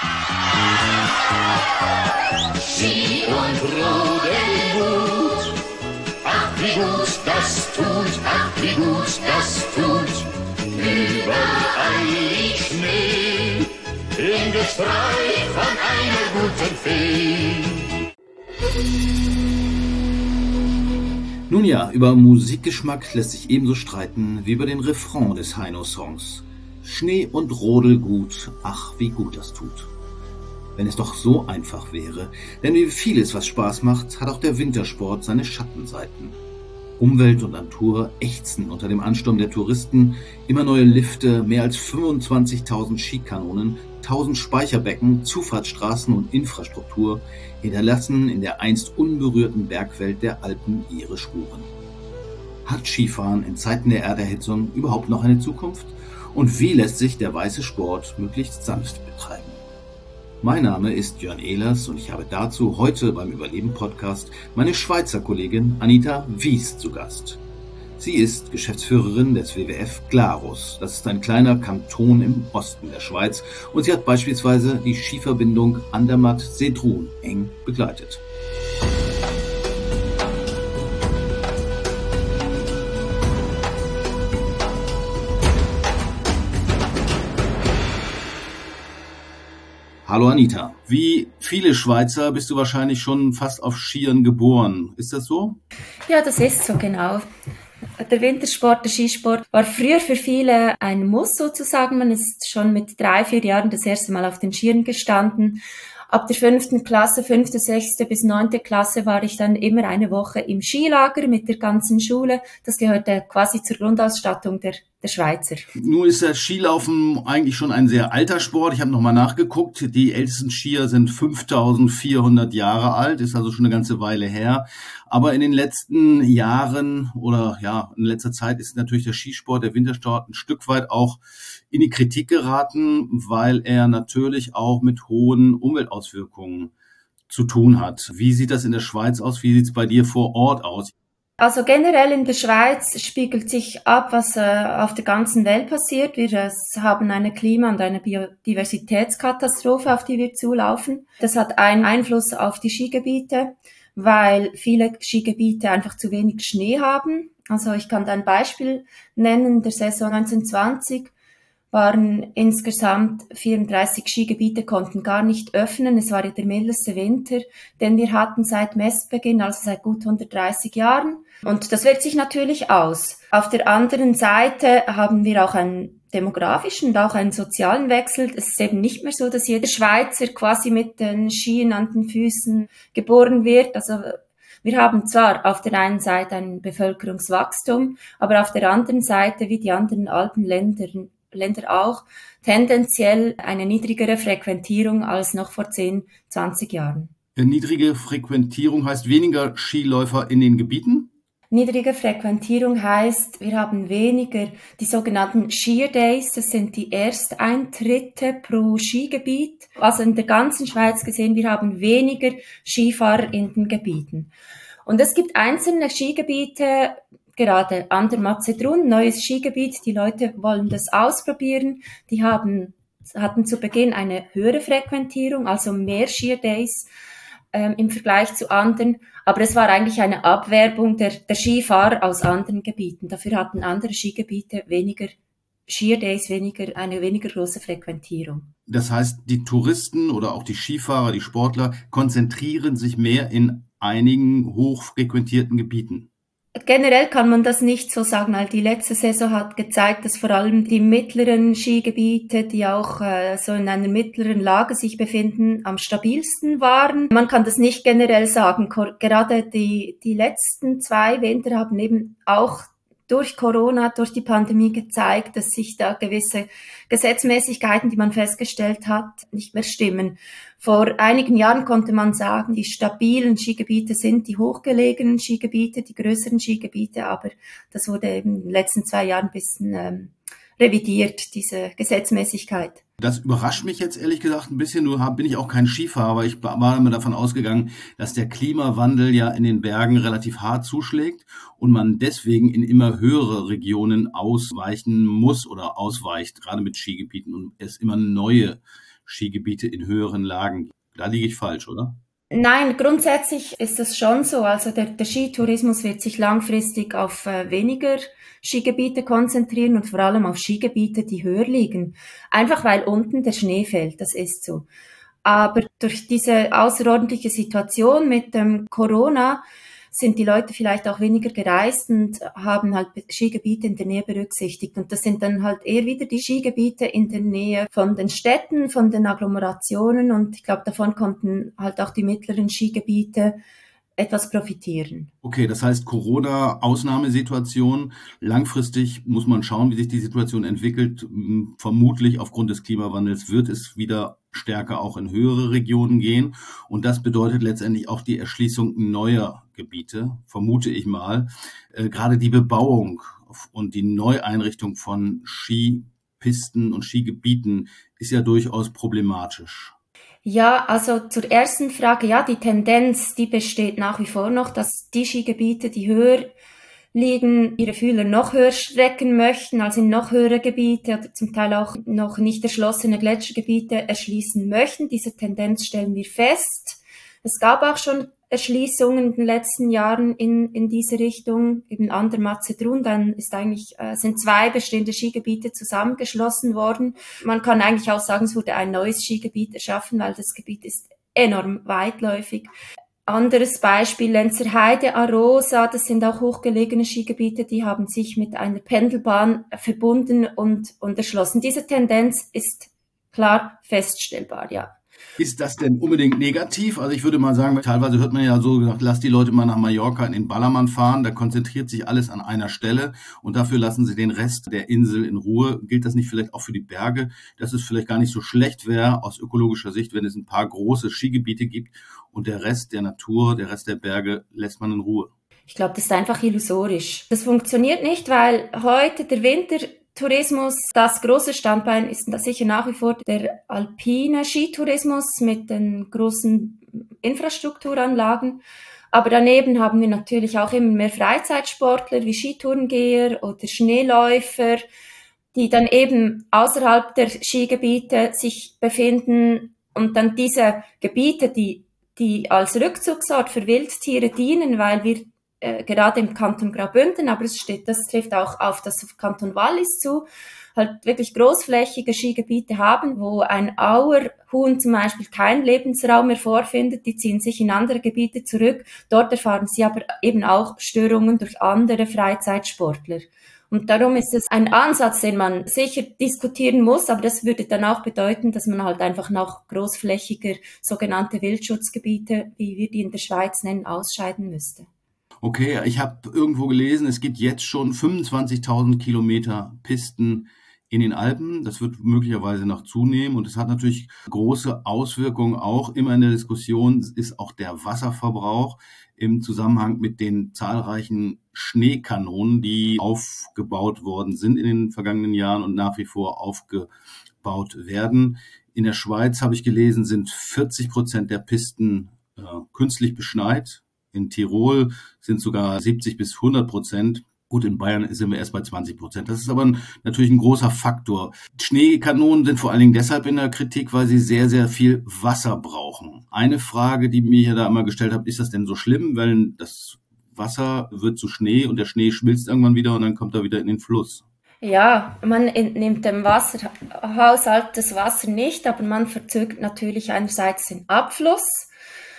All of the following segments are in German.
Ski und Rodeln gut, ach wie gut das tut, ach wie gut das tut. Überall liegt Schnee, im Gestreif von einer guten Fee. Nun ja, über Musikgeschmack lässt sich ebenso streiten wie über den Refrain des Heino-Songs. Schnee und Rodelgut, ach wie gut das tut. Wenn es doch so einfach wäre, denn wie vieles, was Spaß macht, hat auch der Wintersport seine Schattenseiten. Umwelt und Natur ächzen unter dem Ansturm der Touristen, immer neue Lifte, mehr als 25.000 Skikanonen, 1000 Speicherbecken, Zufahrtsstraßen und Infrastruktur hinterlassen in der einst unberührten Bergwelt der Alpen ihre Spuren. Hat Skifahren in Zeiten der Erderhitzung überhaupt noch eine Zukunft? Und wie lässt sich der weiße Sport möglichst sanft betreiben? Mein Name ist Jörn Ehlers und ich habe dazu heute beim Überleben-Podcast meine Schweizer Kollegin Anita Wies zu Gast. Sie ist Geschäftsführerin des WWF Glarus. Das ist ein kleiner Kanton im Osten der Schweiz und sie hat beispielsweise die Skiverbindung Andermatt-Sedrun eng begleitet. Hallo Anita, wie viele Schweizer bist du wahrscheinlich schon fast auf Skiern geboren. Ist das so? Ja, das ist so, genau. Der Wintersport, der Skisport war früher für viele ein Muss sozusagen. Man ist schon mit 3-4 Jahren das erste Mal auf den Skiern gestanden. Ab der 5. Klasse, 5., 6. bis 9. Klasse war ich dann immer eine Woche im Skilager mit der ganzen Schule. Das gehörte quasi zur Grundausstattung der Schweizer. Nun ist das Skilaufen eigentlich schon ein sehr alter Sport. Ich habe nochmal nachgeguckt. Die ältesten Skier sind 5400 Jahre alt, ist also schon eine ganze Weile her. Aber in den letzten Jahren oder ja, in letzter Zeit ist natürlich der Skisport, der Wintersport ein Stück weit auch in die Kritik geraten, weil er natürlich auch mit hohen Umweltauswirkungen zu tun hat. Wie sieht das in der Schweiz aus? Wie sieht es bei dir vor Ort aus? Also generell in der Schweiz spiegelt sich ab, was auf der ganzen Welt passiert. Wir haben eine Klima- und eine Biodiversitätskatastrophe, auf die wir zulaufen. Das hat einen Einfluss auf die Skigebiete, weil viele Skigebiete einfach zu wenig Schnee haben. Also ich kann da ein Beispiel nennen. In der Saison 1920 waren insgesamt 34 Skigebiete, konnten gar nicht öffnen. Es war ja der mildeste Winter, den wir hatten seit Messbeginn, also seit gut 130 Jahren. Und das wirkt sich natürlich aus. Auf der anderen Seite haben wir auch einen demografischen und auch einen sozialen Wechsel. Es ist eben nicht mehr so, dass jeder Schweizer quasi mit den Skien an den Füßen geboren wird. Also wir haben zwar auf der einen Seite ein Bevölkerungswachstum, aber auf der anderen Seite, wie die anderen Alpenländer auch, tendenziell eine niedrigere Frequentierung als noch vor 10, 20 Jahren. Niedrige Frequentierung heißt weniger Skiläufer in den Gebieten? Niedrige Frequentierung heißt, wir haben weniger die sogenannten Skier Days, das sind die Ersteintritte pro Skigebiet. Also in der ganzen Schweiz gesehen, wir haben weniger Skifahrer in den Gebieten. Und es gibt einzelne Skigebiete, gerade Andermatt-Sedrun, neues Skigebiet, die Leute wollen das ausprobieren, die hatten zu Beginn eine höhere Frequentierung, also mehr Skier Days im Vergleich zu anderen, aber es war eigentlich eine Abwerbung der Skifahrer aus anderen Gebieten. Dafür hatten andere Skigebiete weniger Skier Days, eine weniger große Frequentierung. Das heißt, die Touristen oder auch die Skifahrer, die Sportler konzentrieren sich mehr in einigen hochfrequentierten Gebieten. Generell kann man das nicht so sagen, weil die letzte Saison hat gezeigt, dass vor allem die mittleren Skigebiete, die auch so in einer mittleren Lage sich befinden, am stabilsten waren. Man kann das nicht generell sagen. Gerade die letzten 2 Winter haben eben auch durch Corona, durch die Pandemie gezeigt, dass sich da gewisse Gesetzmäßigkeiten, die man festgestellt hat, nicht mehr stimmen. Vor einigen Jahren konnte man sagen, die stabilen Skigebiete sind die hochgelegenen Skigebiete, die größeren Skigebiete, aber das wurde eben in den letzten 2 Jahren ein bisschen revidiert, diese Gesetzmäßigkeit. Das überrascht mich jetzt ehrlich gesagt ein bisschen. Nur bin ich auch kein Skifahrer, aber ich war immer davon ausgegangen, dass der Klimawandel ja in den Bergen relativ hart zuschlägt und man deswegen in immer höhere Regionen ausweichen muss oder ausweicht, gerade mit Skigebieten und es immer neue Skigebiete in höheren Lagen gibt. Da liege ich falsch, oder? Nein, grundsätzlich ist es schon so. Also der Skitourismus wird sich langfristig auf weniger Skigebiete konzentrieren und vor allem auf Skigebiete, die höher liegen. Einfach weil unten der Schnee fällt, das ist so. Aber durch diese außerordentliche Situation mit dem Corona sind die Leute vielleicht auch weniger gereist und haben halt Skigebiete in der Nähe berücksichtigt. Und das sind dann halt eher wieder die Skigebiete in der Nähe von den Städten, von den Agglomerationen. Und ich glaube, davon konnten halt auch die mittleren Skigebiete etwas profitieren. Okay, das heißt Corona, Ausnahmesituation. Langfristig muss man schauen, wie sich die Situation entwickelt. Vermutlich aufgrund des Klimawandels wird es wieder stärker auch in höhere Regionen gehen. Und das bedeutet letztendlich auch die Erschließung neuer Gebiete, vermute ich mal. Gerade die Bebauung und die Neueinrichtung von Skipisten und Skigebieten ist ja durchaus problematisch. Ja, also zur ersten Frage, ja, die Tendenz, die besteht nach wie vor noch, dass die Skigebiete, die höher liegen, ihre Fühler noch höher strecken möchten, also in noch höhere Gebiete oder zum Teil auch noch nicht erschlossene Gletschergebiete erschließen möchten. Diese Tendenz stellen wir fest. Es gab auch schon Erschließungen in den letzten Jahren in diese Richtung, eben an der Mazedrun, dann sind 2 bestehende Skigebiete zusammengeschlossen worden. Man kann eigentlich auch sagen, es wurde ein neues Skigebiet erschaffen, weil das Gebiet ist enorm weitläufig. Anderes Beispiel, Lenzerheide, Arosa, das sind auch hochgelegene Skigebiete, die haben sich mit einer Pendelbahn verbunden und erschlossen. Diese Tendenz ist klar feststellbar, ja. Ist das denn unbedingt negativ? Also ich würde mal sagen, teilweise hört man ja so gesagt, lass die Leute mal nach Mallorca in den Ballermann fahren, da konzentriert sich alles an einer Stelle und dafür lassen sie den Rest der Insel in Ruhe. Gilt das nicht vielleicht auch für die Berge, dass es vielleicht gar nicht so schlecht wäre aus ökologischer Sicht, wenn es ein paar große Skigebiete gibt und der Rest der Natur, der Rest der Berge lässt man in Ruhe? Ich glaube, das ist einfach illusorisch. Das funktioniert nicht, weil heute der Wintertourismus, das große Standbein ist sicher nach wie vor der alpine Skitourismus mit den großen Infrastrukturanlagen. Aber daneben haben wir natürlich auch immer mehr Freizeitsportler wie Skitourengeher oder Schneeläufer, die dann eben außerhalb der Skigebiete sich befinden und dann diese Gebiete, die als Rückzugsort für Wildtiere dienen, weil wir gerade im Kanton Graubünden, aber das trifft auch auf das Kanton Wallis zu, halt wirklich großflächige Skigebiete haben, wo ein Auerhuhn zum Beispiel keinen Lebensraum mehr vorfindet, die ziehen sich in andere Gebiete zurück. Dort erfahren sie aber eben auch Störungen durch andere Freizeitsportler. Und darum ist es ein Ansatz, den man sicher diskutieren muss, aber das würde dann auch bedeuten, dass man halt einfach noch großflächiger sogenannte Wildschutzgebiete, wie wir die in der Schweiz nennen, ausscheiden müsste. Okay, ich habe irgendwo gelesen, es gibt jetzt schon 25.000 Kilometer Pisten in den Alpen. Das wird möglicherweise noch zunehmen und es hat natürlich große Auswirkungen auch immer in der Diskussion, ist auch der Wasserverbrauch im Zusammenhang mit den zahlreichen Schneekanonen, die aufgebaut worden sind in den vergangenen Jahren und nach wie vor aufgebaut werden. In der Schweiz, habe ich gelesen, sind 40% der Pisten künstlich beschneit. In Tirol sind sogar 70-100%. Gut, in Bayern sind wir erst bei 20%. Das ist aber natürlich ein großer Faktor. Schneekanonen sind vor allen Dingen deshalb in der Kritik, weil sie sehr, sehr viel Wasser brauchen. Eine Frage, die mir hier da immer gestellt habe, ist das denn so schlimm? Weil das Wasser wird zu Schnee und der Schnee schmilzt irgendwann wieder und dann kommt er wieder in den Fluss. Ja, man entnimmt dem Wasserhaushalt das Wasser nicht, aber man verzögert natürlich einerseits den Abfluss.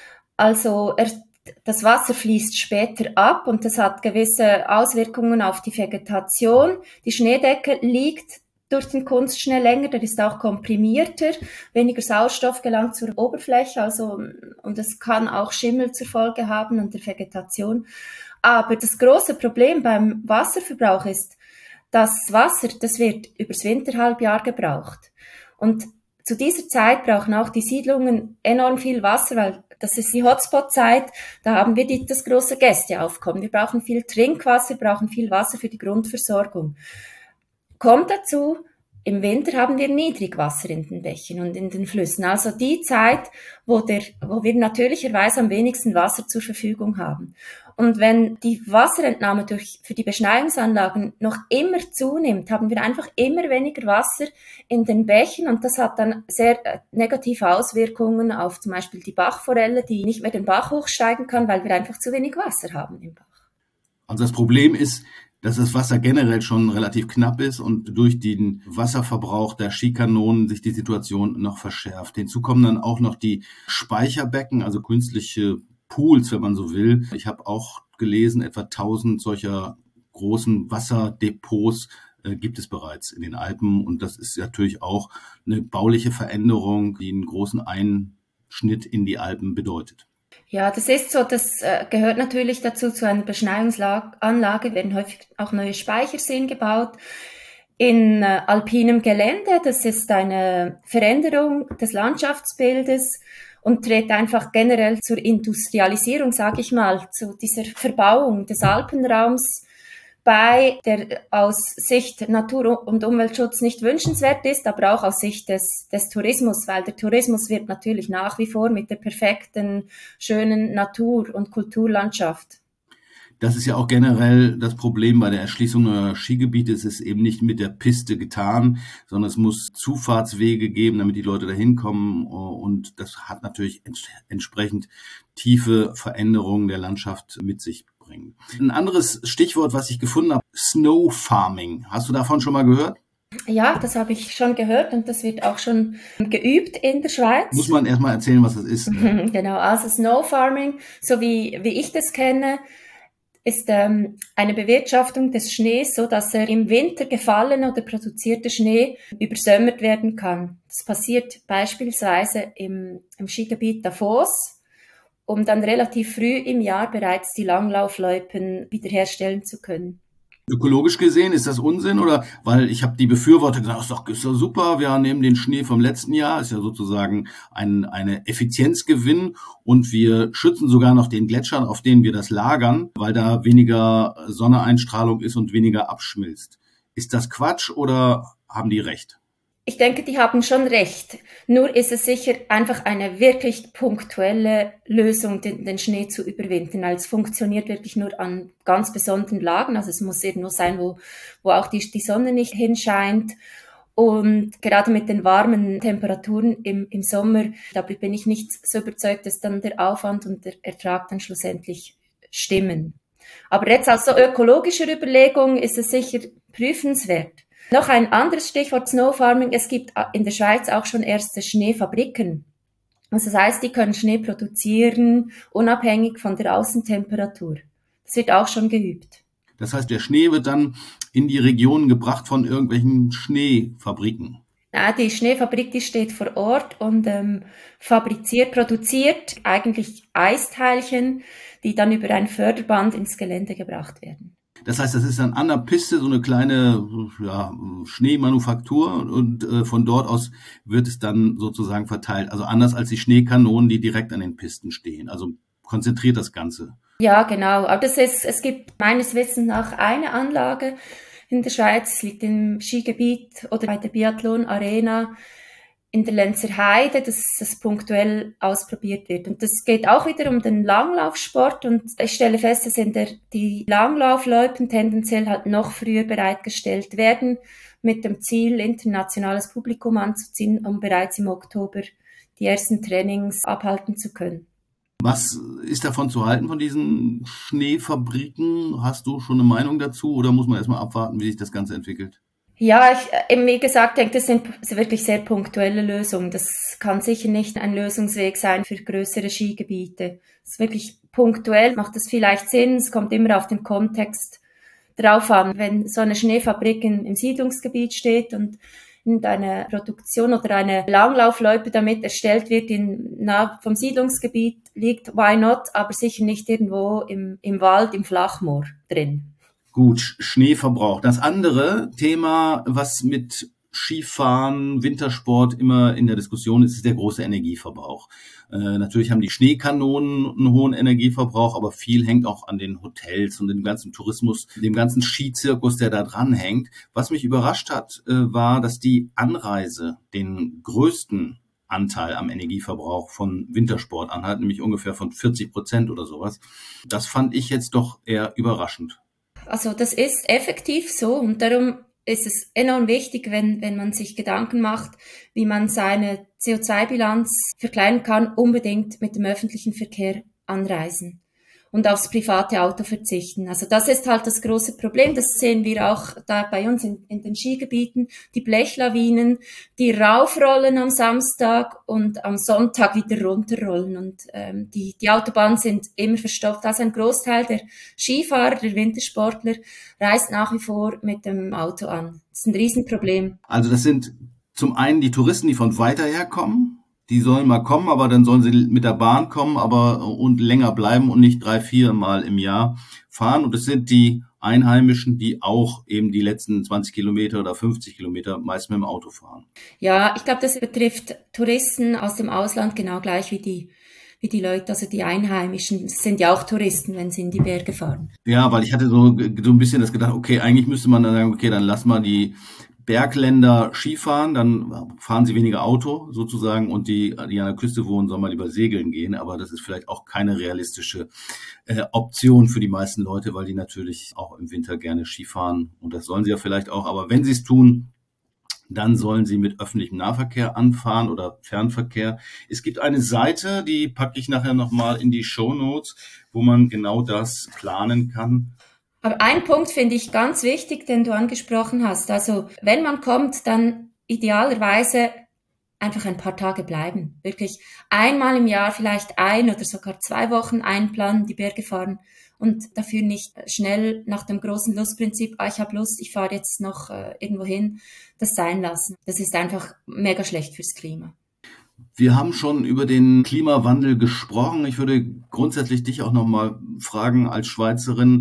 Also das Wasser fließt später ab und das hat gewisse Auswirkungen auf die Vegetation. Die Schneedecke liegt durch den Kunstschnee länger, der ist auch komprimierter, weniger Sauerstoff gelangt zur Oberfläche, und es kann auch Schimmel zur Folge haben an der Vegetation. Aber das große Problem beim Wasserverbrauch ist, das Wasser, das wird übers Winterhalbjahr gebraucht. Und zu dieser Zeit brauchen auch die Siedlungen enorm viel Wasser, weil das ist die Hotspot-Zeit, da haben wir das große Gästeaufkommen. Wir brauchen viel Trinkwasser, brauchen viel Wasser für die Grundversorgung. Kommt dazu, im Winter haben wir Niedrigwasser in den Bächen und in den Flüssen. Also die Zeit, wo wir natürlicherweise am wenigsten Wasser zur Verfügung haben. Und wenn die Wasserentnahme für die Beschneiungsanlagen noch immer zunimmt, haben wir einfach immer weniger Wasser in den Bächen und das hat dann sehr negative Auswirkungen auf zum Beispiel die Bachforelle, die nicht mehr den Bach hochsteigen kann, weil wir einfach zu wenig Wasser haben im Bach. Also das Problem ist, dass das Wasser generell schon relativ knapp ist und durch den Wasserverbrauch der Skikanonen sich die Situation noch verschärft. Hinzu kommen dann auch noch die Speicherbecken, also künstliche Pools, wenn man so will. Ich habe auch gelesen, etwa 1000 solcher großen Wasserdepots gibt es bereits in den Alpen. Und das ist natürlich auch eine bauliche Veränderung, die einen großen Einschnitt in die Alpen bedeutet. Ja, das ist so, das gehört natürlich dazu, zu einer Beschneiungsanlage werden häufig auch neue Speicherseen gebaut. In alpinem Gelände, das ist eine Veränderung des Landschaftsbildes und trägt einfach generell zur Industrialisierung, sage ich mal, zu dieser Verbauung des Alpenraums bei, der aus Sicht Natur- und Umweltschutz nicht wünschenswert ist, aber auch aus Sicht des Tourismus, weil der Tourismus wird natürlich nach wie vor mit der perfekten, schönen Natur- und Kulturlandschaft. Das ist ja auch generell das Problem bei der Erschließung neuer Skigebiete. Es ist eben nicht mit der Piste getan, sondern es muss Zufahrtswege geben, damit die Leute da hinkommen. Und das hat natürlich entsprechend tiefe Veränderungen der Landschaft mit sich bringen. Ein anderes Stichwort, was ich gefunden habe, Snow Farming. Hast du davon schon mal gehört? Ja, das habe ich schon gehört und das wird auch schon geübt in der Schweiz. Muss man erstmal erzählen, was das ist. Genau, also Snow Farming, so wie ich das kenne, ist eine Bewirtschaftung des Schnees, so dass er im Winter gefallene oder produzierte Schnee übersömmert werden kann. Das passiert beispielsweise im Skigebiet Davos, um dann relativ früh im Jahr bereits die Langlaufloipen wiederherstellen zu können. Ökologisch gesehen ist das Unsinn, oder? Weil ich habe die Befürworter gesagt, ist doch super, wir nehmen den Schnee vom letzten Jahr, ist ja sozusagen eine Effizienzgewinn und wir schützen sogar noch den Gletschern, auf denen wir das lagern, weil da weniger Sonneneinstrahlung ist und weniger abschmilzt. Ist das Quatsch oder haben die recht? Ich denke, die haben schon recht. Nur ist es sicher einfach eine wirklich punktuelle Lösung, den Schnee zu überwinden. Also es funktioniert wirklich nur an ganz besonderen Lagen. Also es muss irgendwo sein, wo auch die Sonne nicht hinscheint. Und gerade mit den warmen Temperaturen im Sommer, da bin ich nicht so überzeugt, dass dann der Aufwand und der Ertrag dann schlussendlich stimmen. Aber jetzt aus so ökologischer Überlegung ist es sicher prüfenswert. Noch ein anderes Stichwort Snow Farming. Es gibt in der Schweiz auch schon erste Schneefabriken. Also das heißt, die können Schnee produzieren, unabhängig von der Außentemperatur. Das wird auch schon geübt. Das heißt, der Schnee wird dann in die Region gebracht von irgendwelchen Schneefabriken? Ja, die Schneefabrik, die steht vor Ort und produziert eigentlich Eisteilchen, die dann über ein Förderband ins Gelände gebracht werden. Das heißt, das ist dann an der Piste so eine kleine Schneemanufaktur und von dort aus wird es dann sozusagen verteilt. Also anders als die Schneekanonen, die direkt an den Pisten stehen. Also konzentriert das Ganze. Ja, genau. Aber es gibt meines Wissens nach eine Anlage in der Schweiz. Es liegt im Skigebiet oder bei der Biathlon Arena in der Lenzer Heide, dass das punktuell ausprobiert wird. Und das geht auch wieder um den Langlaufsport und ich stelle fest, dass die Langlaufloipen tendenziell halt noch früher bereitgestellt werden, mit dem Ziel, internationales Publikum anzuziehen, um bereits im Oktober die ersten Trainings abhalten zu können. Was ist davon zu halten, von diesen Schneefabriken? Hast du schon eine Meinung dazu oder muss man erstmal abwarten, wie sich das Ganze entwickelt? Ja, wie gesagt, denke, das sind wirklich sehr punktuelle Lösungen. Das kann sicher nicht ein Lösungsweg sein für größere Skigebiete. Das ist wirklich punktuell, macht das vielleicht Sinn. Es kommt immer auf den Kontext drauf an. Wenn so eine Schneefabrik im Siedlungsgebiet steht und eine Produktion oder eine Langlaufloipe damit erstellt wird, nah vom Siedlungsgebiet liegt, why not, aber sicher nicht irgendwo im Wald, im Flachmoor drin. Gut, Schneeverbrauch. Das andere Thema, was mit Skifahren, Wintersport immer in der Diskussion ist, ist der große Energieverbrauch. Natürlich haben die Schneekanonen einen hohen Energieverbrauch, aber viel hängt auch an den Hotels und dem ganzen Tourismus, dem ganzen Skizirkus, der da dran hängt. Was mich überrascht hat, war, dass die Anreise den größten Anteil am Energieverbrauch von Wintersport anhat, nämlich ungefähr von 40% oder sowas. Das fand ich jetzt doch eher überraschend. Also das ist effektiv so und darum ist es enorm wichtig, wenn man sich Gedanken macht, wie man seine CO2-Bilanz verkleinern kann, unbedingt mit dem öffentlichen Verkehr anreisen und aufs private Auto verzichten. Also das ist halt das große Problem. Das sehen wir auch da bei uns in den Skigebieten. Die Blechlawinen, die raufrollen am Samstag und am Sonntag wieder runterrollen. Und die Autobahnen sind immer verstopft. Also ein Großteil der Skifahrer, der Wintersportler, reist nach wie vor mit dem Auto an. Das ist ein Riesenproblem. Also das sind zum einen die Touristen, die von weiter her kommen. Die sollen mal kommen, aber dann sollen sie mit der Bahn kommen, und länger bleiben und nicht 3-4 Mal im Jahr fahren. Und es sind die Einheimischen, die auch eben die letzten 20 Kilometer oder 50 Kilometer meist mit dem Auto fahren. Ja, ich glaube, das betrifft Touristen aus dem Ausland genau gleich wie die Leute, also die Einheimischen, sind ja auch Touristen, wenn sie in die Berge fahren. Ja, weil ich hatte so ein bisschen das gedacht, okay, eigentlich müsste man dann sagen, okay, dann lass mal die Bergländer Skifahren, dann fahren sie weniger Auto sozusagen und die an der Küste wohnen, sollen mal lieber segeln gehen. Aber das ist vielleicht auch keine realistische Option für die meisten Leute, weil die natürlich auch im Winter gerne Skifahren und das sollen sie ja vielleicht auch. Aber wenn sie es tun, dann sollen sie mit öffentlichem Nahverkehr anfahren oder Fernverkehr. Es gibt eine Seite, die packe ich nachher nochmal in die Shownotes, wo man genau das planen kann. Aber ein Punkt finde ich ganz wichtig, den du angesprochen hast. Also wenn man kommt, dann idealerweise einfach ein paar Tage bleiben. Wirklich einmal im Jahr, vielleicht 1 oder sogar 2 Wochen einplanen, die Berge fahren und dafür nicht schnell nach dem großen Lustprinzip, ich habe Lust, ich fahre jetzt noch irgendwo hin, das sein lassen. Das ist einfach mega schlecht fürs Klima. Wir haben schon über den Klimawandel gesprochen. Ich würde grundsätzlich dich auch nochmal fragen als Schweizerin,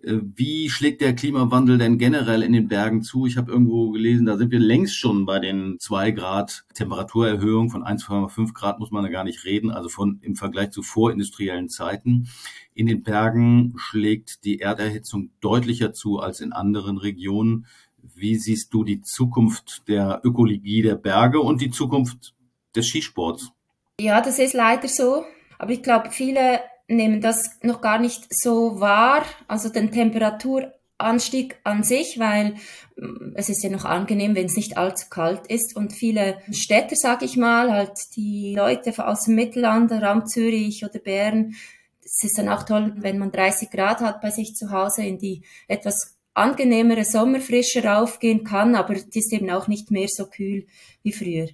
wie schlägt der Klimawandel denn generell in den Bergen zu? Ich habe irgendwo gelesen, da sind wir längst schon bei den 2 Grad Temperaturerhöhung. Von 1,5 Grad muss man da gar nicht reden, also im Vergleich zu vorindustriellen Zeiten. In den Bergen schlägt die Erderhitzung deutlicher zu als in anderen Regionen. Wie siehst du die Zukunft der Ökologie der Berge und die Zukunft des Skisports? Ja, das ist leider so. Aber ich glaube, viele nehmen das noch gar nicht so wahr, also den Temperaturanstieg an sich, weil es ist ja noch angenehm, wenn es nicht allzu kalt ist. Und viele Städter, sage ich mal, halt die Leute aus dem Mittelland, Raum Zürich oder Bern, es ist dann auch toll, wenn man 30 Grad hat bei sich zu Hause, in die etwas angenehmere Sommerfrische raufgehen kann, aber die ist eben auch nicht mehr so kühl wie früher.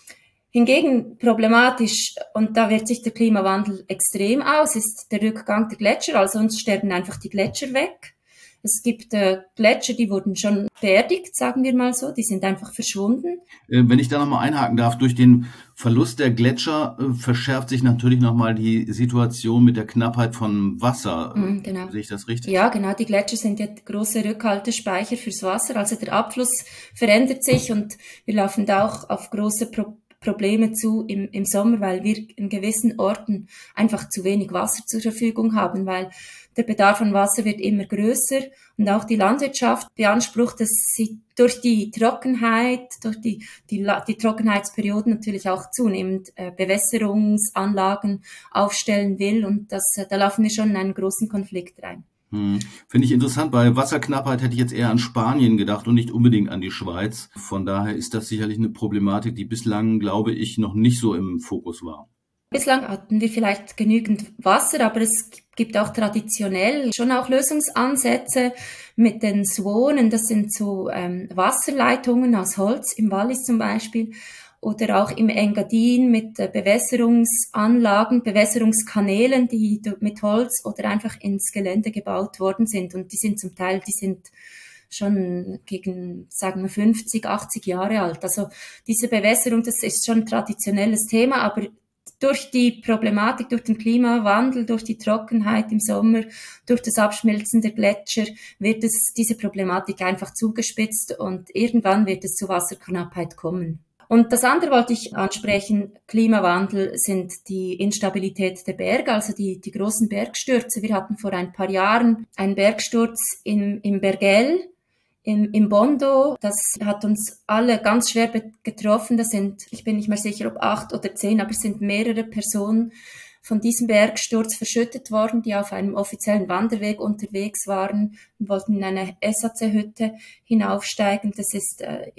Hingegen problematisch, und da wirkt sich der Klimawandel extrem aus, ist der Rückgang der Gletscher. Also uns sterben einfach die Gletscher weg. Es gibt Gletscher, die wurden schon beerdigt, sagen wir mal so, die sind einfach verschwunden. Wenn ich da nochmal einhaken darf, durch den Verlust der Gletscher verschärft sich natürlich nochmal die Situation mit der Knappheit von Wasser. Genau. Sehe ich das richtig? Ja, genau, die Gletscher sind ja große Rückhaltespeicher fürs Wasser, also der Abfluss verändert sich und wir laufen da auch auf große Probleme zu im Sommer, weil wir in gewissen Orten einfach zu wenig Wasser zur Verfügung haben, weil der Bedarf an Wasser wird immer größer und auch die Landwirtschaft beansprucht, dass sie durch die Trockenheit, durch die Trockenheitsperioden natürlich auch zunehmend Bewässerungsanlagen aufstellen will und da laufen wir schon in einen großen Konflikt rein. Finde ich interessant. Bei Wasserknappheit hätte ich jetzt eher an Spanien gedacht und nicht unbedingt an die Schweiz. Von daher ist das sicherlich eine Problematik, die bislang, glaube ich, noch nicht so im Fokus war. Bislang hatten wir vielleicht genügend Wasser, aber es gibt auch traditionell schon auch Lösungsansätze mit den Suonen. Das sind so Wasserleitungen aus Holz, im Wallis zum Beispiel. Oder auch im Engadin mit Bewässerungsanlagen, Bewässerungskanälen, die mit Holz oder einfach ins Gelände gebaut worden sind. Und die sind zum Teil, schon gegen, sagen wir, 50, 80 Jahre alt. Also diese Bewässerung, das ist schon ein traditionelles Thema, aber durch die Problematik, durch den Klimawandel, durch die Trockenheit im Sommer, durch das Abschmelzen der Gletscher wird diese Problematik einfach zugespitzt und irgendwann wird es zu Wasserknappheit kommen. Und das andere wollte ich ansprechen, Klimawandel sind die Instabilität der Berge, also die großen Bergstürze. Wir hatten vor ein paar Jahren einen Bergsturz im Bergell im Bondo. Das hat uns alle ganz schwer getroffen. Ich bin nicht mehr sicher, ob 8 oder 10, aber es sind mehrere Personen von diesem Bergsturz verschüttet worden, die auf einem offiziellen Wanderweg unterwegs waren und wollten in eine SAC-Hütte hinaufsteigen. Das ist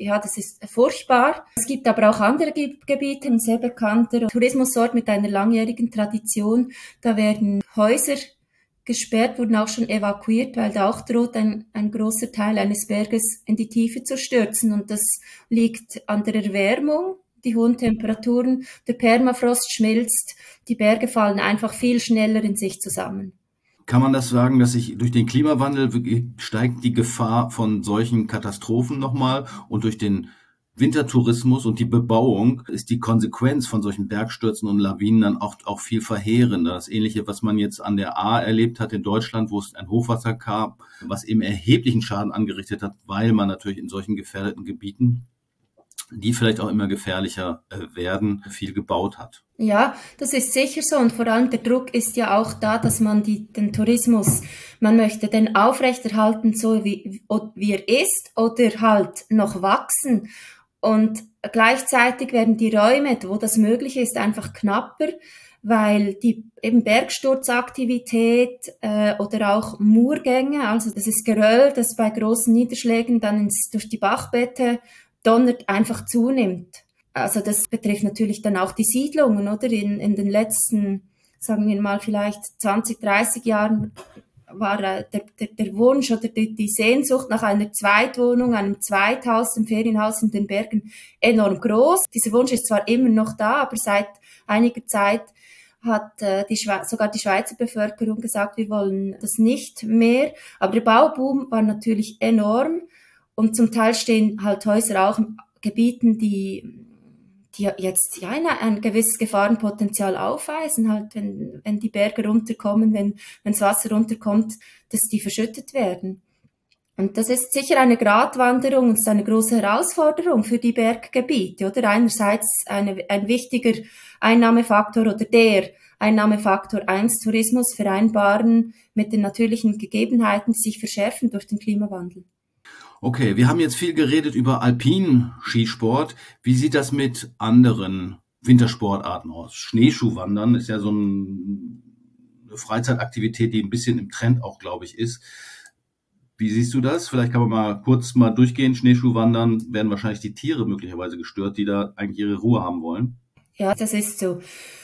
furchtbar. Es gibt aber auch andere Gebiete, ein sehr bekannter Tourismusort mit einer langjährigen Tradition. Da werden Häuser gesperrt, wurden auch schon evakuiert, weil da auch droht ein großer Teil eines Berges in die Tiefe zu stürzen. Und das liegt an der Erwärmung, die hohen Temperaturen, der Permafrost schmilzt, die Berge fallen einfach viel schneller in sich zusammen. Kann man das sagen, dass sich durch den Klimawandel steigt die Gefahr von solchen Katastrophen nochmal und durch den Wintertourismus und die Bebauung ist die Konsequenz von solchen Bergstürzen und Lawinen dann auch viel verheerender. Das Ähnliche, was man jetzt an der Ahr erlebt hat in Deutschland, wo es ein Hochwasser gab, was eben erheblichen Schaden angerichtet hat, weil man natürlich in solchen gefährdeten Gebieten, die vielleicht auch immer gefährlicher werden, viel gebaut hat. Ja, das ist sicher so und vor allem der Druck ist ja auch da, dass man den Tourismus, man möchte den aufrechterhalten, so wie er ist oder halt noch wachsen. Und gleichzeitig werden die Räume, wo das möglich ist, einfach knapper, weil die eben Bergsturzaktivität oder auch Murgänge, also das ist Geröll, das bei großen Niederschlägen dann durch die Bachbette donnert, einfach zunimmt. Also das betrifft natürlich dann auch die Siedlungen, oder? In den letzten, sagen wir mal, vielleicht 20, 30 Jahren war der Wunsch oder die Sehnsucht nach einer Zweitwohnung, einem Zweithaus, einem Ferienhaus in den Bergen enorm groß. Dieser Wunsch ist zwar immer noch da, aber seit einiger Zeit hat sogar die Schweizer Bevölkerung gesagt, wir wollen das nicht mehr. Aber der Bauboom war natürlich enorm und zum Teil stehen halt Häuser auch in Gebieten, die jetzt ja ein gewisses Gefahrenpotenzial aufweisen, halt wenn die Berge runterkommen, wenn das Wasser runterkommt, dass die verschüttet werden. Und das ist sicher eine Gratwanderung und ist eine große Herausforderung für die Berggebiete, oder? Einerseits ein wichtiger Einnahmefaktor oder der Einnahmefaktor 1 Tourismus vereinbaren mit den natürlichen Gegebenheiten, die sich verschärfen durch den Klimawandel. Okay, wir haben jetzt viel geredet über Alpin-Skisport. Wie sieht das mit anderen Wintersportarten aus? Schneeschuhwandern ist ja so eine Freizeitaktivität, die ein bisschen im Trend auch, glaube ich, ist. Wie siehst du das? Vielleicht kann man mal kurz durchgehen. Schneeschuhwandern werden wahrscheinlich die Tiere möglicherweise gestört, die da eigentlich ihre Ruhe haben wollen. Ja, das ist so.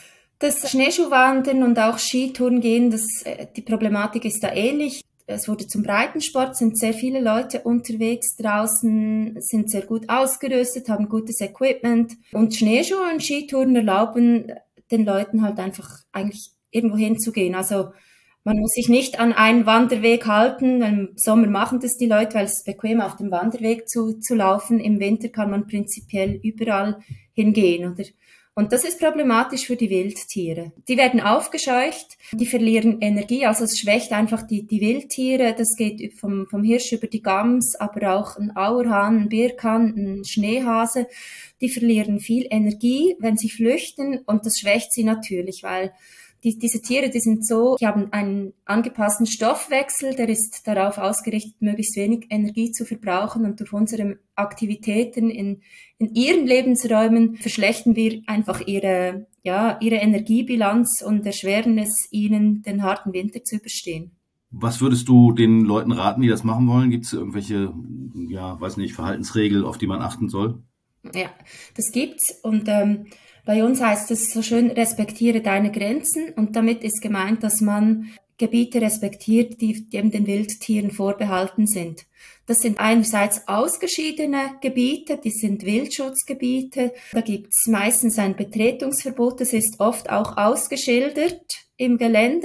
Das Schneeschuhwandern und auch Skitouren gehen, die Problematik ist da ähnlich. Es wurde zum Breitensport, sind sehr viele Leute unterwegs draußen, sind sehr gut ausgerüstet, haben gutes Equipment. Und Schneeschuhe und Skitouren erlauben den Leuten halt einfach eigentlich irgendwo hinzugehen. Also man muss sich nicht an einen Wanderweg halten. Im Sommer machen das die Leute, weil es ist bequem auf dem Wanderweg zu laufen. Im Winter kann man prinzipiell überall hingehen, oder? Und das ist problematisch für die Wildtiere. Die werden aufgescheucht, die verlieren Energie, also es schwächt einfach die Wildtiere. Das geht vom Hirsch über die Gams, aber auch ein Auerhahn, ein Birkhahn, ein Schneehase. Die verlieren viel Energie, wenn sie flüchten und das schwächt sie natürlich, weil diese Tiere, die haben einen angepassten Stoffwechsel, der ist darauf ausgerichtet, möglichst wenig Energie zu verbrauchen und durch unsere Aktivitäten in ihren Lebensräumen verschlechtern wir einfach ihre Energiebilanz und erschweren es ihnen, den harten Winter zu überstehen. Was würdest du den Leuten raten, die das machen wollen? Gibt es irgendwelche, Verhaltensregeln, auf die man achten soll? Ja, das gibt's und bei uns heißt es so schön, respektiere deine Grenzen und damit ist gemeint, dass man Gebiete respektiert, die eben den Wildtieren vorbehalten sind. Das sind einerseits ausgeschiedene Gebiete, die sind Wildschutzgebiete. Da gibt's meistens ein Betretungsverbot, das ist oft auch ausgeschildert im Gelände.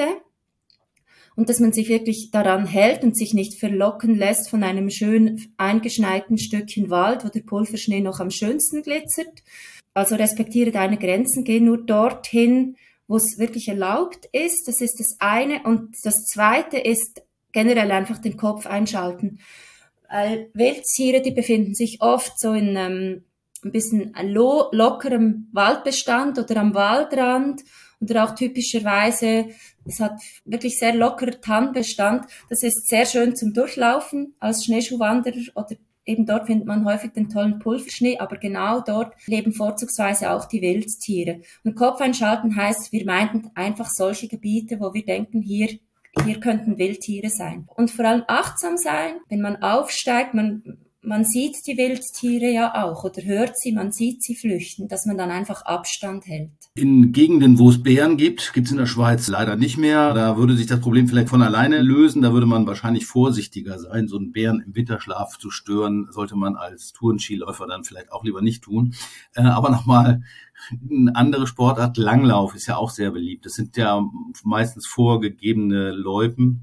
Und dass man sich wirklich daran hält und sich nicht verlocken lässt von einem schön eingeschneiten Stückchen Wald, wo der Pulverschnee noch am schönsten glitzert. Also respektiere deine Grenzen, geh nur dorthin, wo es wirklich erlaubt ist. Das ist das eine. Und das zweite ist generell einfach den Kopf einschalten. Weil Wildtiere, die befinden sich oft so in ein bisschen lockerem Waldbestand oder am Waldrand. oder auch typischerweise, es hat wirklich sehr lockeren Tannenbestand. Das ist sehr schön zum Durchlaufen als Schneeschuhwanderer oder eben dort findet man häufig den tollen Pulverschnee, aber genau dort leben vorzugsweise auch die Wildtiere. Und Kopf einschalten heißt, wir meinen einfach solche Gebiete, wo wir denken, hier könnten Wildtiere sein. Und vor allem achtsam sein, wenn man aufsteigt, man sieht die Wildtiere ja auch oder hört sie, man sieht sie flüchten, dass man dann einfach Abstand hält. In Gegenden, wo es Bären gibt, gibt es in der Schweiz leider nicht mehr. Da würde sich das Problem vielleicht von alleine lösen. Da würde man wahrscheinlich vorsichtiger sein. So einen Bären im Winterschlaf zu stören, sollte man als Tourenskiläufer dann vielleicht auch lieber nicht tun. Aber nochmal, eine andere Sportart, Langlauf, ist ja auch sehr beliebt. Das sind ja meistens vorgegebene Loipen.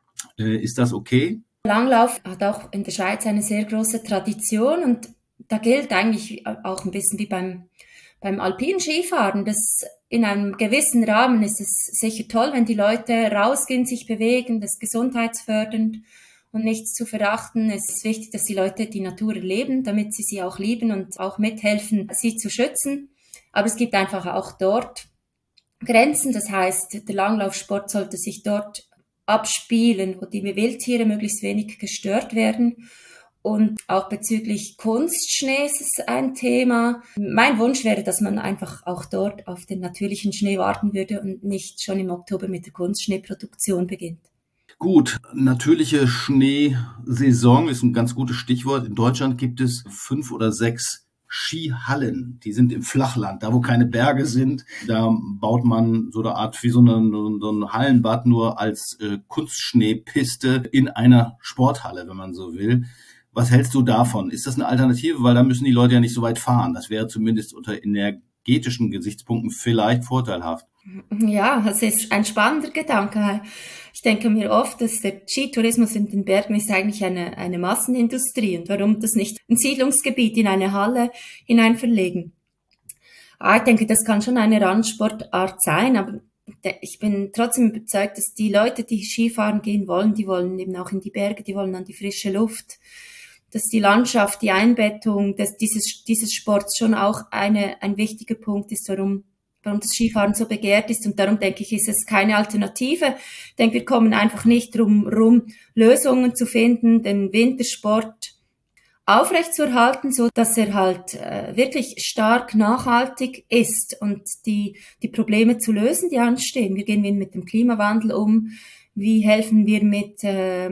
Ist das okay? Langlauf hat auch in der Schweiz eine sehr große Tradition und da gilt eigentlich auch ein bisschen wie beim alpinen Skifahren. Das in einem gewissen Rahmen ist es sicher toll, wenn die Leute rausgehen, sich bewegen, das ist gesundheitsfördernd und nichts zu verachten. Es ist wichtig, dass die Leute die Natur erleben, damit sie auch lieben und auch mithelfen, sie zu schützen. Aber es gibt einfach auch dort Grenzen. Das heißt, der Langlaufsport sollte sich dort abspielen, wo die Wildtiere möglichst wenig gestört werden. Und auch bezüglich Kunstschnee ist es ein Thema. Mein Wunsch wäre, dass man einfach auch dort auf den natürlichen Schnee warten würde und nicht schon im Oktober mit der Kunstschneeproduktion beginnt. Gut, natürliche Schneesaison ist ein ganz gutes Stichwort. In Deutschland gibt es 5 oder 6 Skihallen, die sind im Flachland, da wo keine Berge sind, da baut man so eine Art wie so ein Hallenbad nur als Kunstschneepiste in einer Sporthalle, wenn man so will. Was hältst du davon? Ist das eine Alternative? Weil da müssen die Leute ja nicht so weit fahren. Das wäre zumindest unter energetischen Gesichtspunkten vielleicht vorteilhaft. Ja, das ist ein spannender Gedanke. Ich denke mir oft, dass der Skitourismus in den Bergen ist eigentlich eine Massenindustrie und warum das nicht ein Siedlungsgebiet in eine Halle hinein verlegen. Ich denke, das kann schon eine Randsportart sein, aber ich bin trotzdem überzeugt, dass die Leute, die Skifahren gehen wollen, die wollen eben auch in die Berge, die wollen an die frische Luft, dass die Landschaft, die Einbettung dieses Sports schon auch ein wichtiger Punkt ist, warum das Skifahren so begehrt ist. Und darum denke ich, ist es keine Alternative. Ich denke, wir kommen einfach nicht drum rum, Lösungen zu finden, den Wintersport aufrechtzuerhalten, so dass er halt wirklich stark nachhaltig ist und die Probleme zu lösen, die anstehen. Wie gehen wir mit dem Klimawandel um? Wie helfen wir mit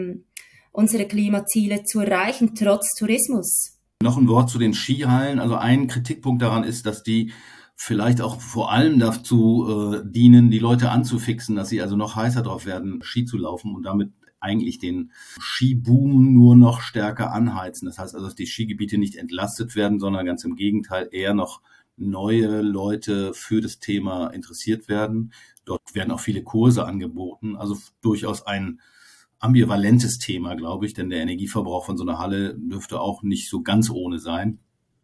unsere Klimaziele zu erreichen, trotz Tourismus? Noch ein Wort zu den Skihallen. Also ein Kritikpunkt daran ist, dass die vielleicht auch vor allem dazu dienen, die Leute anzufixen, dass sie also noch heißer drauf werden, Ski zu laufen und damit eigentlich den Skiboom nur noch stärker anheizen. Das heißt also, dass die Skigebiete nicht entlastet werden, sondern ganz im Gegenteil eher noch neue Leute für das Thema interessiert werden. Dort werden auch viele Kurse angeboten, also durchaus ein ambivalentes Thema, glaube ich, denn der Energieverbrauch von so einer Halle dürfte auch nicht so ganz ohne sein.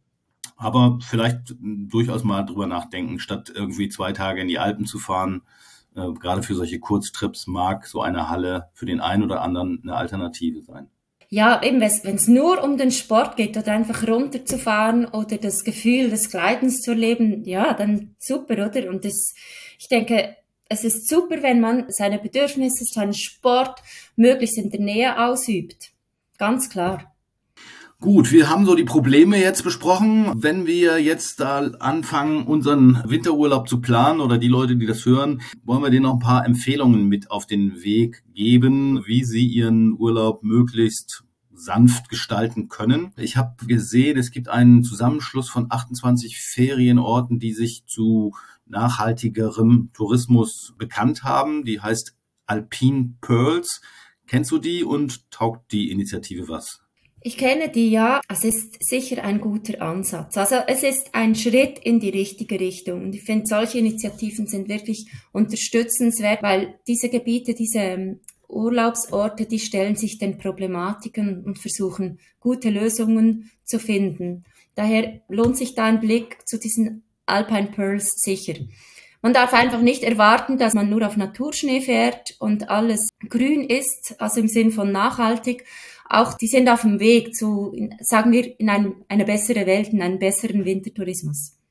Aber vielleicht durchaus mal drüber nachdenken, statt irgendwie 2 Tage in die Alpen zu fahren. Gerade für solche Kurztrips mag so eine Halle für den einen oder anderen eine Alternative sein. Ja, eben, wenn es nur um den Sport geht oder einfach runterzufahren oder das Gefühl des Gleitens zu erleben, ja, dann super, oder? Und ich denke, es ist super, wenn man seine Bedürfnisse, seinen Sport möglichst in der Nähe ausübt. Ganz klar. Gut, wir haben so die Probleme jetzt besprochen. Wenn wir jetzt da anfangen, unseren Winterurlaub zu planen oder die Leute, die das hören, wollen wir denen noch ein paar Empfehlungen mit auf den Weg geben, wie sie ihren Urlaub möglichst sanft gestalten können. Ich habe gesehen, es gibt einen Zusammenschluss von 28 Ferienorten, die sich zu nachhaltigerem Tourismus bekannt haben. Die heißt Alpine Pearls. Kennst du die und taugt die Initiative was? Ich kenne die, ja. Es ist sicher ein guter Ansatz. Also es ist ein Schritt in die richtige Richtung. Und ich finde, solche Initiativen sind wirklich unterstützenswert, weil diese Gebiete, diese Urlaubsorte, die stellen sich den Problematiken und versuchen, gute Lösungen zu finden. Daher lohnt sich da ein Blick zu diesen Alpine Pearls sicher. Man darf einfach nicht erwarten, dass man nur auf Naturschnee fährt und alles grün ist, also im Sinn von nachhaltig. Auch die sind auf dem Weg zu, sagen wir, in eine bessere Welt, in einen besseren Wintertourismus.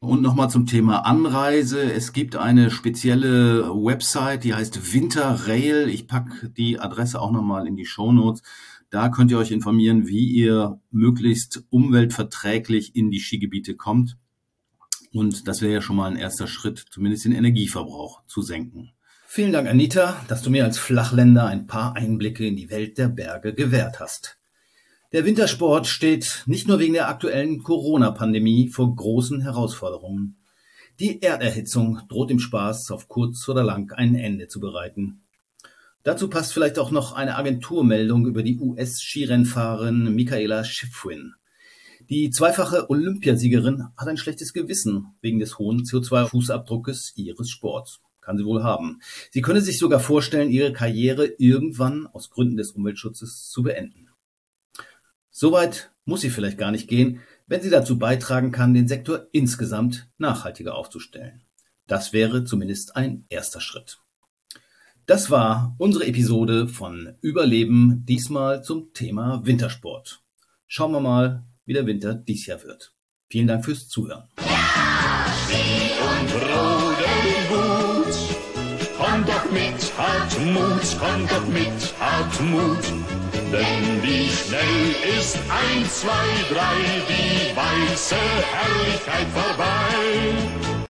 Und nochmal zum Thema Anreise. Es gibt eine spezielle Website, die heißt Winterrail. Ich packe die Adresse auch nochmal in die Shownotes. Da könnt ihr euch informieren, wie ihr möglichst umweltverträglich in die Skigebiete kommt. Und das wäre ja schon mal ein erster Schritt, zumindest den Energieverbrauch zu senken. Vielen Dank, Anita, dass du mir als Flachländer ein paar Einblicke in die Welt der Berge gewährt hast. Der Wintersport steht nicht nur wegen der aktuellen Corona-Pandemie vor großen Herausforderungen. Die Erderhitzung droht dem Spaß auf kurz oder lang ein Ende zu bereiten. Dazu passt vielleicht auch noch eine Agenturmeldung über die US-Skirennfahrerin Mikaela Shiffrin. Die zweifache Olympiasiegerin hat ein schlechtes Gewissen wegen des hohen CO2-Fußabdruckes ihres Sports. Kann sie wohl haben. Sie könne sich sogar vorstellen, ihre Karriere irgendwann aus Gründen des Umweltschutzes zu beenden. Soweit muss sie vielleicht gar nicht gehen, wenn sie dazu beitragen kann, den Sektor insgesamt nachhaltiger aufzustellen. Das wäre zumindest ein erster Schritt. Das war unsere Episode von Überleben, diesmal zum Thema Wintersport. Schauen wir mal, wie der Winter dies Jahr wird. Vielen Dank fürs Zuhören. Ski und Rodeln gut, komm doch mit Hartmut, komm doch mit Hartmut. Denn wie schnell ist 1, 2, 3 die weiße Herrlichkeit vorbei.